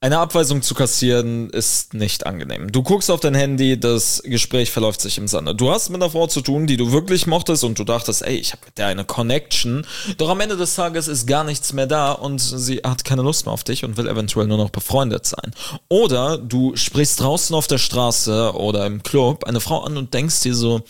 Eine Abweisung zu kassieren ist nicht angenehm. Du guckst auf dein Handy, das Gespräch verläuft sich im Sande. Du hast mit einer Frau zu tun, die du wirklich mochtest und du dachtest, ey, ich habe mit der eine Connection. Doch am Ende des Tages ist gar nichts mehr da und sie hat keine Lust mehr auf dich und will eventuell nur noch befreundet sein. Oder du sprichst draußen auf der Straße oder im Club eine Frau an und denkst dir so,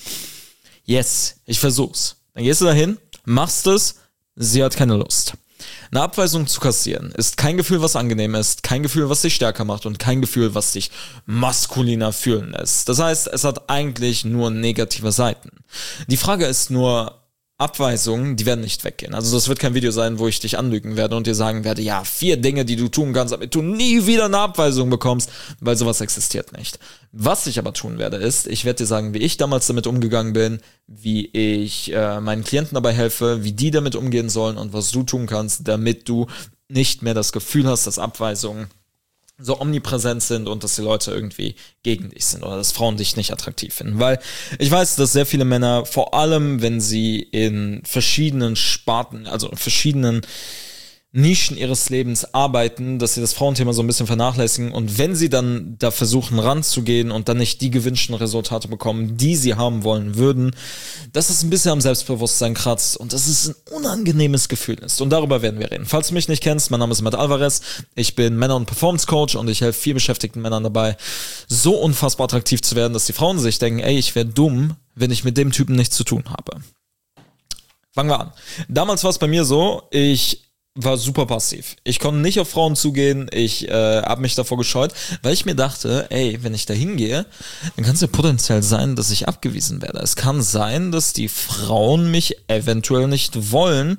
yes, ich versuch's. Dann gehst du dahin, machst es, sie hat keine Lust. Eine Abweisung zu kassieren ist kein Gefühl, was angenehm ist, kein Gefühl, was dich stärker macht und kein Gefühl, was dich maskuliner fühlen lässt. Das heißt, es hat eigentlich nur negative Seiten. Die Frage ist nur, Abweisungen, die werden nicht weggehen. Also das wird kein Video sein, wo ich dich anlügen werde und dir sagen werde, ja, 4 Dinge, die du tun kannst, damit du nie wieder eine Abweisung bekommst, weil sowas existiert nicht. Was ich aber tun werde, ist, ich werde dir sagen, wie ich damals damit umgegangen bin, wie ich meinen Klienten dabei helfe, wie die damit umgehen sollen und was du tun kannst, damit du nicht mehr das Gefühl hast, dass Abweisungen so omnipräsent sind und dass die Leute irgendwie gegen dich sind oder dass Frauen dich nicht attraktiv finden. Weil ich weiß, dass sehr viele Männer, vor allem wenn sie in verschiedenen Sparten, also in verschiedenen Nischen ihres Lebens arbeiten, dass sie das Frauenthema so ein bisschen vernachlässigen und wenn sie dann da versuchen ranzugehen und dann nicht die gewünschten Resultate bekommen, die sie haben wollen würden, dass es ein bisschen am Selbstbewusstsein kratzt und dass es ein unangenehmes Gefühl ist. Und darüber werden wir reden. Falls du mich nicht kennst, mein Name ist Matt Alvarez, ich bin Männer- und Performance-Coach und ich helfe viel beschäftigten Männern dabei, so unfassbar attraktiv zu werden, dass die Frauen sich denken, ey, ich wäre dumm, wenn ich mit dem Typen nichts zu tun habe. Fangen wir an. Damals war es bei mir so, ich war super passiv. Ich konnte nicht auf Frauen zugehen, ich habe mich davor gescheut, weil ich mir dachte, ey, wenn ich da hingehe, dann kann es ja potenziell sein, dass ich abgewiesen werde. Es kann sein, dass die Frauen mich eventuell nicht wollen.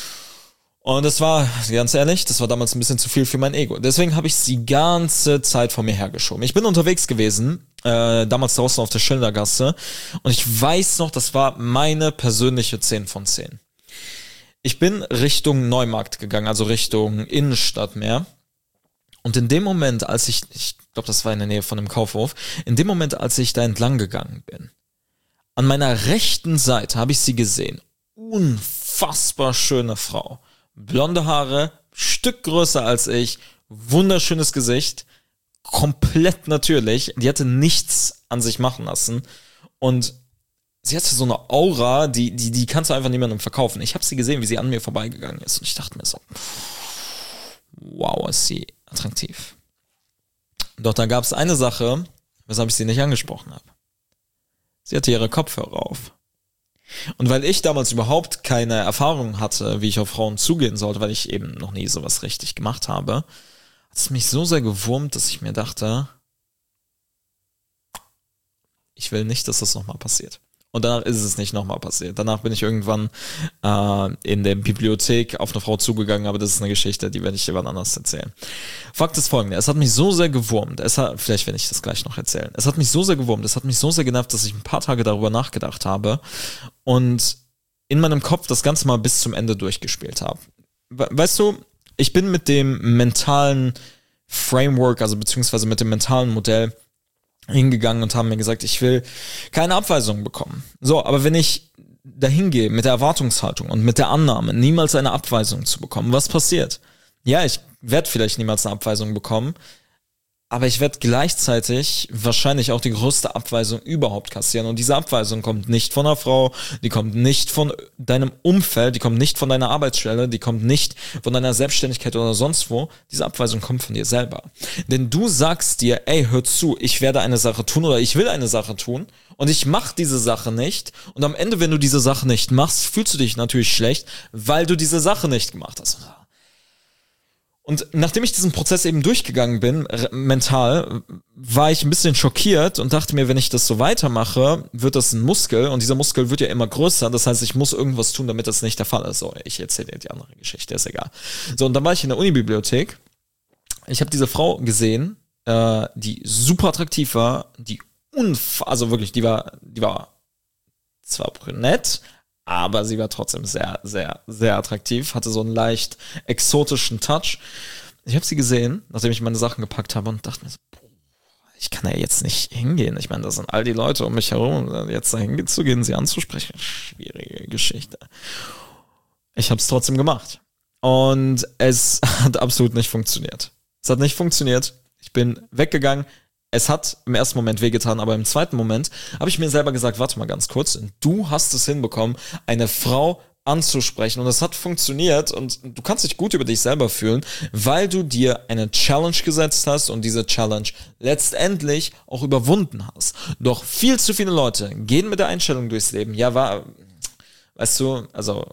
Und das war, ganz ehrlich, das war damals ein bisschen zu viel für mein Ego. Deswegen habe ich die ganze Zeit vor mir hergeschoben. Ich bin unterwegs gewesen, damals draußen auf der Schildergasse. Und ich weiß noch, das war meine persönliche 10 von 10. Ich bin Richtung Neumarkt gegangen, also Richtung Innenstadt mehr. Und in dem Moment, als ich glaube, das war in der Nähe von einem Kaufhof, in dem Moment, als ich da entlang gegangen bin, an meiner rechten Seite habe ich sie gesehen. Unfassbar schöne Frau. Blonde Haare, Stück größer als ich, wunderschönes Gesicht, komplett natürlich. Die hatte nichts an sich machen lassen. Und sie hatte so eine Aura, die kannst du einfach niemandem verkaufen. Ich habe sie gesehen, wie sie an mir vorbeigegangen ist. Und ich dachte mir so, wow, ist sie attraktiv. Doch da gab es eine Sache, weshalb ich sie nicht angesprochen habe. Sie hatte ihre Kopfhörer auf. Und weil ich damals überhaupt keine Erfahrung hatte, wie ich auf Frauen zugehen sollte, weil ich eben noch nie sowas richtig gemacht habe, hat es mich so sehr gewurmt, dass ich mir dachte, ich will nicht, dass das nochmal passiert. Und danach ist es nicht nochmal passiert. Danach bin ich irgendwann in der Bibliothek auf eine Frau zugegangen, aber das ist eine Geschichte, die werde ich dir wann anders erzählen. Fakt ist folgender, es hat mich so sehr gewurmt, vielleicht werde ich das gleich noch erzählen, es hat mich so sehr gewurmt, es hat mich so sehr genervt, dass ich ein paar Tage darüber nachgedacht habe und in meinem Kopf das Ganze mal bis zum Ende durchgespielt habe. Weißt du, ich bin mit dem mentalen Framework, also beziehungsweise mit dem mentalen Modell hingegangen und haben mir gesagt, ich will keine Abweisung bekommen. So, aber wenn ich dahin gehe mit der Erwartungshaltung und mit der Annahme, niemals eine Abweisung zu bekommen, was passiert? Ja, ich werde vielleicht niemals eine Abweisung bekommen, aber ich werde gleichzeitig wahrscheinlich auch die größte Abweisung überhaupt kassieren. Und diese Abweisung kommt nicht von einer Frau, die kommt nicht von deinem Umfeld, die kommt nicht von deiner Arbeitsstelle, die kommt nicht von deiner Selbstständigkeit oder sonst wo. Diese Abweisung kommt von dir selber. Denn du sagst dir, ey, hör zu, ich werde eine Sache tun oder ich will eine Sache tun und ich mache diese Sache nicht. Und am Ende, wenn du diese Sache nicht machst, fühlst du dich natürlich schlecht, weil du diese Sache nicht gemacht hast. Und nachdem ich diesen Prozess eben durchgegangen bin, mental, war ich ein bisschen schockiert und dachte mir, wenn ich das so weitermache, wird das ein Muskel und dieser Muskel wird ja immer größer. Das heißt, ich muss irgendwas tun, damit das nicht der Fall ist. So, ich erzähle dir die andere Geschichte, ist egal. So, und dann war ich in der Unibibliothek. Ich habe diese Frau gesehen, die super attraktiv war, also wirklich, die war zwar brünett, aber sie war trotzdem sehr, sehr, sehr attraktiv, hatte so einen leicht exotischen Touch. Ich habe sie gesehen, nachdem ich meine Sachen gepackt habe und dachte mir so, ich kann ja jetzt nicht hingehen. Ich meine, da sind all die Leute um mich herum, jetzt da hinzugehen, sie anzusprechen, schwierige Geschichte. Ich habe es trotzdem gemacht und es hat absolut nicht funktioniert. Es hat nicht funktioniert. Ich bin weggegangen. Es hat im ersten Moment wehgetan, aber im zweiten Moment habe ich mir selber gesagt, warte mal ganz kurz, du hast es hinbekommen, eine Frau anzusprechen und es hat funktioniert und du kannst dich gut über dich selber fühlen, weil du dir eine Challenge gesetzt hast und diese Challenge letztendlich auch überwunden hast. Doch viel zu viele Leute gehen mit der Einstellung durchs Leben, weißt du, also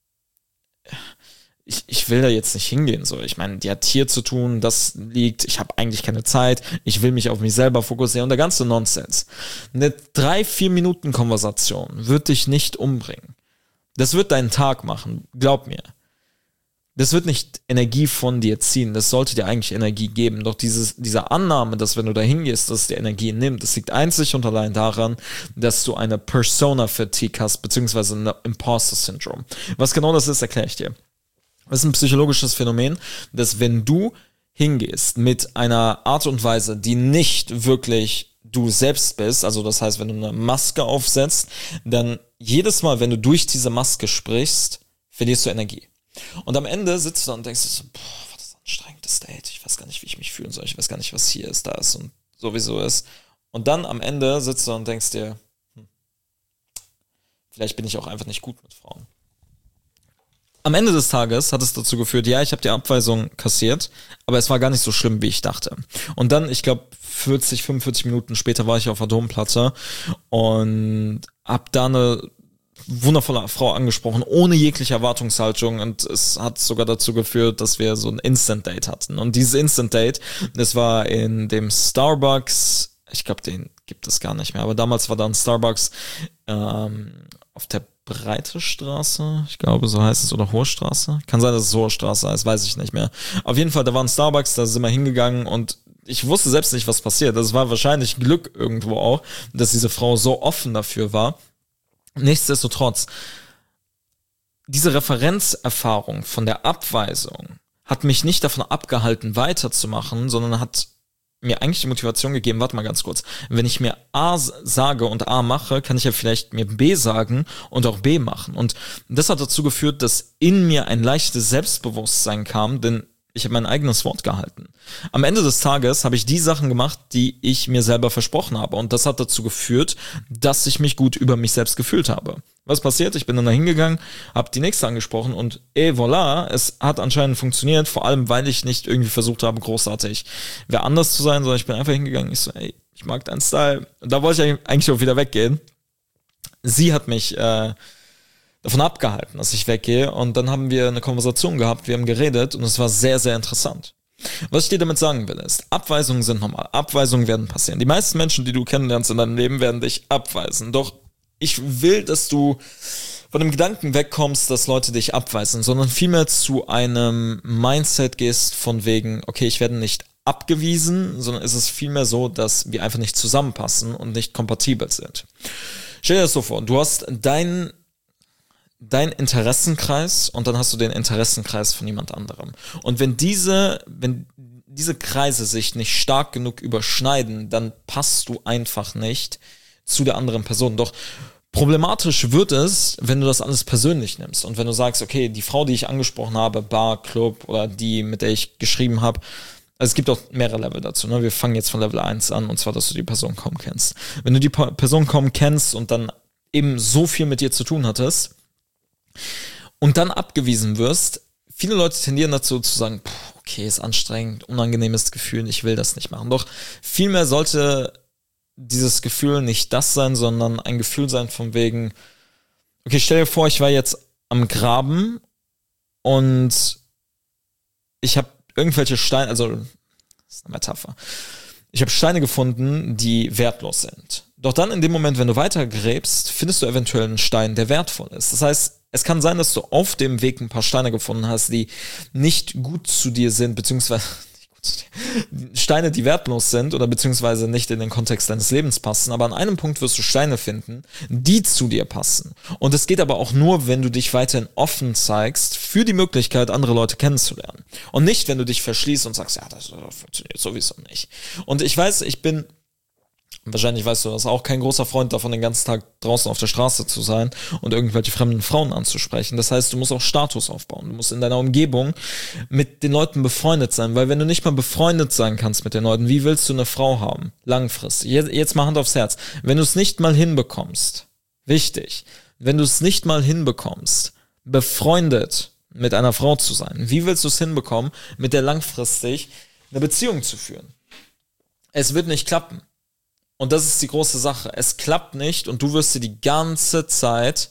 ich will da jetzt nicht hingehen, so. Ich meine, die hat hier zu tun, das liegt, ich habe eigentlich keine Zeit, ich will mich auf mich selber fokussieren und der ganze Nonsens. Eine 3-4 Minuten Konversation wird dich nicht umbringen. Das wird deinen Tag machen, glaub mir. Das wird nicht Energie von dir ziehen, das sollte dir eigentlich Energie geben. Doch diese Annahme, dass wenn du da hingehst, dass es dir Energie nimmt, das liegt einzig und allein daran, dass du eine Persona-Fatigue hast, beziehungsweise ein Imposter-Syndrom. Was genau das ist, erkläre ich dir. Das ist ein psychologisches Phänomen, dass wenn du hingehst mit einer Art und Weise, die nicht wirklich du selbst bist, also das heißt, wenn du eine Maske aufsetzt, dann jedes Mal, wenn du durch diese Maske sprichst, verlierst du Energie. Und am Ende sitzt du da und denkst so, boah, was ist ein anstrengendes Date, ich weiß gar nicht, wie ich mich fühlen soll, ich weiß gar nicht, was hier ist, da ist und sowieso ist. Und dann am Ende sitzt du da und denkst dir, vielleicht bin ich auch einfach nicht gut mit Frauen. Am Ende des Tages hat es dazu geführt, ja, ich habe die Abweisung kassiert, aber es war gar nicht so schlimm, wie ich dachte. Und dann, ich glaube, 45 Minuten später war ich auf der Domplatte und hab da eine wundervolle Frau angesprochen, ohne jegliche Erwartungshaltung, und es hat sogar dazu geführt, dass wir so ein Instant-Date hatten. Und dieses Instant-Date, das war in dem Starbucks, ich glaube, den gibt es gar nicht mehr, aber damals war da ein Starbucks auf der Breite Straße, ich glaube, so heißt es, oder Hohe Straße. Kann sein, dass es Hohe Straße heißt, weiß ich nicht mehr. Auf jeden Fall, da war ein Starbucks, da sind wir hingegangen und ich wusste selbst nicht, was passiert. Das war wahrscheinlich Glück irgendwo auch, dass diese Frau so offen dafür war. Nichtsdestotrotz, diese Referenzerfahrung von der Abweisung hat mich nicht davon abgehalten, weiterzumachen, sondern hat mir eigentlich die Motivation gegeben, warte mal ganz kurz, wenn ich mir A sage und A mache, kann ich ja vielleicht mir B sagen und auch B machen. Und das hat dazu geführt, dass in mir ein leichtes Selbstbewusstsein kam, denn ich habe mein eigenes Wort gehalten. Am Ende des Tages habe ich die Sachen gemacht, die ich mir selber versprochen habe. Und das hat dazu geführt, dass ich mich gut über mich selbst gefühlt habe. Was passiert? Ich bin dann da hingegangen, habe die nächste angesprochen und voilà, es hat anscheinend funktioniert, vor allem, weil ich nicht irgendwie versucht habe, großartig wer anders zu sein, sondern ich bin einfach hingegangen. Ich so, ey, ich mag deinen Style. Und da wollte ich eigentlich auch wieder weggehen. Sie hat mich davon abgehalten, dass ich weggehe, und dann haben wir eine Konversation gehabt, wir haben geredet und es war sehr, sehr interessant. Was ich dir damit sagen will, ist, Abweisungen sind normal, Abweisungen werden passieren. Die meisten Menschen, die du kennenlernst in deinem Leben, werden dich abweisen, doch ich will, dass du von dem Gedanken wegkommst, dass Leute dich abweisen, sondern vielmehr zu einem Mindset gehst von wegen, okay, ich werde nicht abgewiesen, sondern es ist vielmehr so, dass wir einfach nicht zusammenpassen und nicht kompatibel sind. Stell dir das so vor, du hast dein Interessenkreis und dann hast du den Interessenkreis von jemand anderem. Und wenn diese Kreise sich nicht stark genug überschneiden, dann passt du einfach nicht zu der anderen Person. Doch problematisch wird es, wenn du das alles persönlich nimmst und wenn du sagst, okay, die Frau, die ich angesprochen habe, Bar, Club oder die, mit der ich geschrieben habe, also es gibt auch mehrere Level dazu, ne? Wir fangen jetzt von Level 1 an, und zwar, dass du die Person kaum kennst. Wenn du die Person kaum kennst und dann eben so viel mit dir zu tun hattest und dann abgewiesen wirst, viele Leute tendieren dazu zu sagen, okay, ist anstrengend, unangenehmes Gefühl, ich will das nicht machen. Doch vielmehr sollte dieses Gefühl nicht das sein, sondern ein Gefühl sein von wegen, okay, stell dir vor, ich war jetzt am Graben und ich habe irgendwelche Steine, also das ist eine Metapher, ich habe Steine gefunden, die wertlos sind. Doch dann in dem Moment, wenn du weiter gräbst, findest du eventuell einen Stein, der wertvoll ist. Das heißt, es kann sein, dass du auf dem Weg ein paar Steine gefunden hast, die nicht gut zu dir sind, beziehungsweise Steine, die wertlos sind oder beziehungsweise nicht in den Kontext deines Lebens passen, aber an einem Punkt wirst du Steine finden, die zu dir passen. Und es geht aber auch nur, wenn du dich weiterhin offen zeigst für die Möglichkeit, andere Leute kennenzulernen. Und nicht, wenn du dich verschließt und sagst, ja, das funktioniert sowieso nicht. Und ich weiß, ich bin Wahrscheinlich weißt du das auch, kein großer Freund davon, den ganzen Tag draußen auf der Straße zu sein und irgendwelche fremden Frauen anzusprechen. Das heißt, du musst auch Status aufbauen. Du musst in deiner Umgebung mit den Leuten befreundet sein, weil wenn du nicht mal befreundet sein kannst mit den Leuten, wie willst du eine Frau haben? Langfristig. Jetzt mal Hand aufs Herz. Wenn du es nicht mal hinbekommst, wichtig, wenn du es nicht mal hinbekommst, befreundet mit einer Frau zu sein, wie willst du es hinbekommen, mit der langfristig eine Beziehung zu führen? Es wird nicht klappen. Und das ist die große Sache. Es klappt nicht und du wirst die ganze Zeit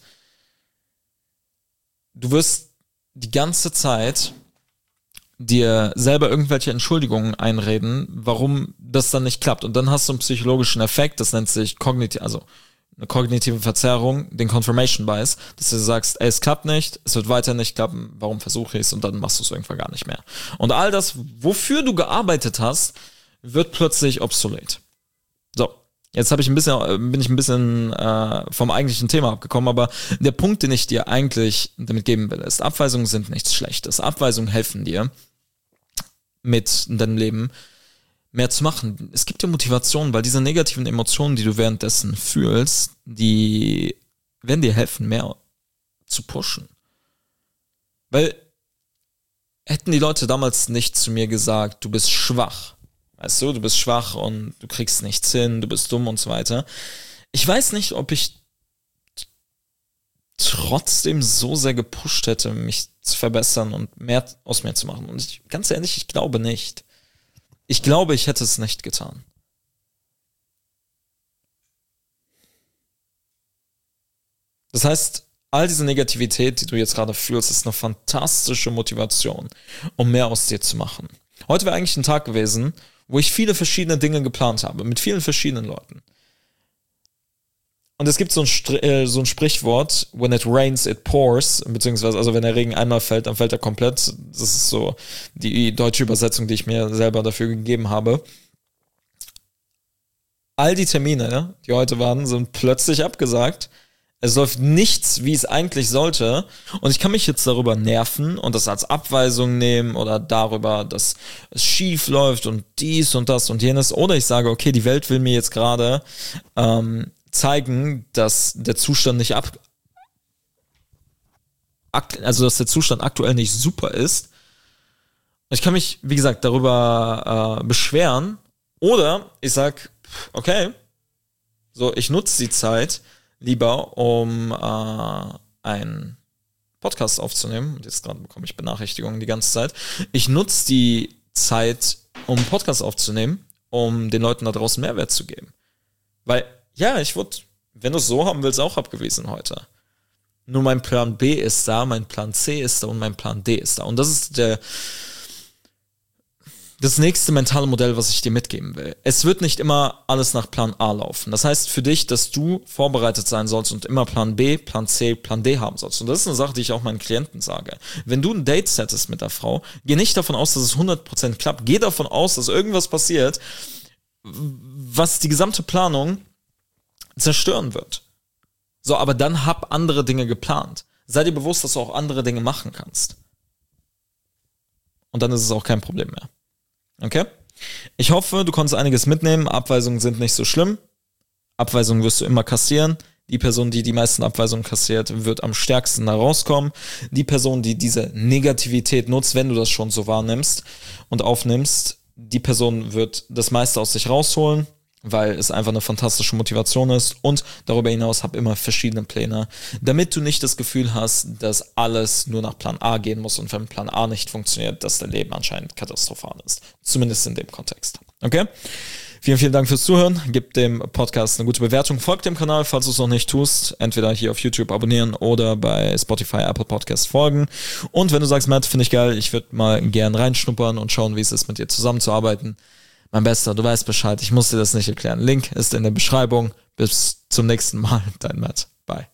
dir selber irgendwelche Entschuldigungen einreden, warum das dann nicht klappt. Und dann hast du einen psychologischen Effekt, das nennt sich eine kognitive Verzerrung, den Confirmation Bias, dass du sagst, ey, es klappt nicht, es wird weiter nicht klappen, warum versuche ich es? Und dann machst du es irgendwann gar nicht mehr. Und all das, wofür du gearbeitet hast, wird plötzlich obsolet. So, jetzt bin ich ein bisschen vom eigentlichen Thema abgekommen, aber der Punkt, den ich dir eigentlich damit geben will, ist, Abweisungen sind nichts Schlechtes. Abweisungen helfen dir, mit in deinem Leben mehr zu machen. Es gibt dir Motivation, weil diese negativen Emotionen, die du währenddessen fühlst, die werden dir helfen, mehr zu pushen. Weil hätten die Leute damals nicht zu mir gesagt, du bist schwach, weißt du bist schwach und du kriegst nichts hin, du bist dumm und so weiter. Ich weiß nicht, ob ich trotzdem so sehr gepusht hätte, mich zu verbessern und mehr aus mir zu machen. Und ganz ehrlich, ich glaube nicht. Ich glaube, ich hätte es nicht getan. Das heißt, all diese Negativität, die du jetzt gerade fühlst, ist eine fantastische Motivation, um mehr aus dir zu machen. Heute wäre eigentlich ein Tag gewesen, wo ich viele verschiedene Dinge geplant habe, mit vielen verschiedenen Leuten. Und es gibt so ein Sprichwort, when it rains, it pours, beziehungsweise, also wenn der Regen einmal fällt, dann fällt er komplett. Das ist so die deutsche Übersetzung, die ich mir selber dafür gegeben habe. All die Termine, die heute waren, sind plötzlich abgesagt. Es läuft nichts, wie es eigentlich sollte. Und ich kann mich jetzt darüber nerven und das als Abweisung nehmen oder darüber, dass es schief läuft und dies und das und jenes. Oder ich sage, okay, die Welt will mir jetzt gerade zeigen, dass der Zustand dass der Zustand aktuell nicht super ist. Ich kann mich, wie gesagt, darüber beschweren. Oder ich sag, okay, so, ich nutze die Zeit lieber, um einen Podcast aufzunehmen. Und jetzt gerade bekomme ich Benachrichtigungen die ganze Zeit. Ich nutze die Zeit, um einen Podcast aufzunehmen, um den Leuten da draußen Mehrwert zu geben. Weil, ja, ich wurde, wenn du es so haben willst, auch abgewiesen heute. Nur mein Plan B ist da, mein Plan C ist da und mein Plan D ist da. Und das ist das nächste mentale Modell, was ich dir mitgeben will. Es wird nicht immer alles nach Plan A laufen. Das heißt für dich, dass du vorbereitet sein sollst und immer Plan B, Plan C, Plan D haben sollst. Und das ist eine Sache, die ich auch meinen Klienten sage. Wenn du ein Date settest mit der Frau, geh nicht davon aus, dass es 100% klappt. Geh davon aus, dass irgendwas passiert, was die gesamte Planung zerstören wird. So, aber dann hab andere Dinge geplant. Sei dir bewusst, dass du auch andere Dinge machen kannst. Und dann ist es auch kein Problem mehr. Okay? Ich hoffe, du konntest einiges mitnehmen. Abweisungen sind nicht so schlimm. Abweisungen wirst du immer kassieren. Die Person, die die meisten Abweisungen kassiert, wird am stärksten da rauskommen. Die Person, die diese Negativität nutzt, wenn du das schon so wahrnimmst und aufnimmst, die Person wird das meiste aus sich rausholen, weil es einfach eine fantastische Motivation ist. Und darüber hinaus hab immer verschiedene Pläne, damit du nicht das Gefühl hast, dass alles nur nach Plan A gehen muss und wenn Plan A nicht funktioniert, dass dein Leben anscheinend katastrophal ist. Zumindest in dem Kontext. Okay? Vielen, vielen Dank fürs Zuhören. Gib dem Podcast eine gute Bewertung. Folgt dem Kanal, falls du es noch nicht tust. Entweder hier auf YouTube abonnieren oder bei Spotify, Apple Podcasts folgen. Und wenn du sagst, Matt, finde ich geil, ich würde mal gern reinschnuppern und schauen, wie es ist, mit dir zusammenzuarbeiten. Mein Bester, du weißt Bescheid. Ich muss dir das nicht erklären. Link ist in der Beschreibung. Bis zum nächsten Mal. Dein Matt. Bye.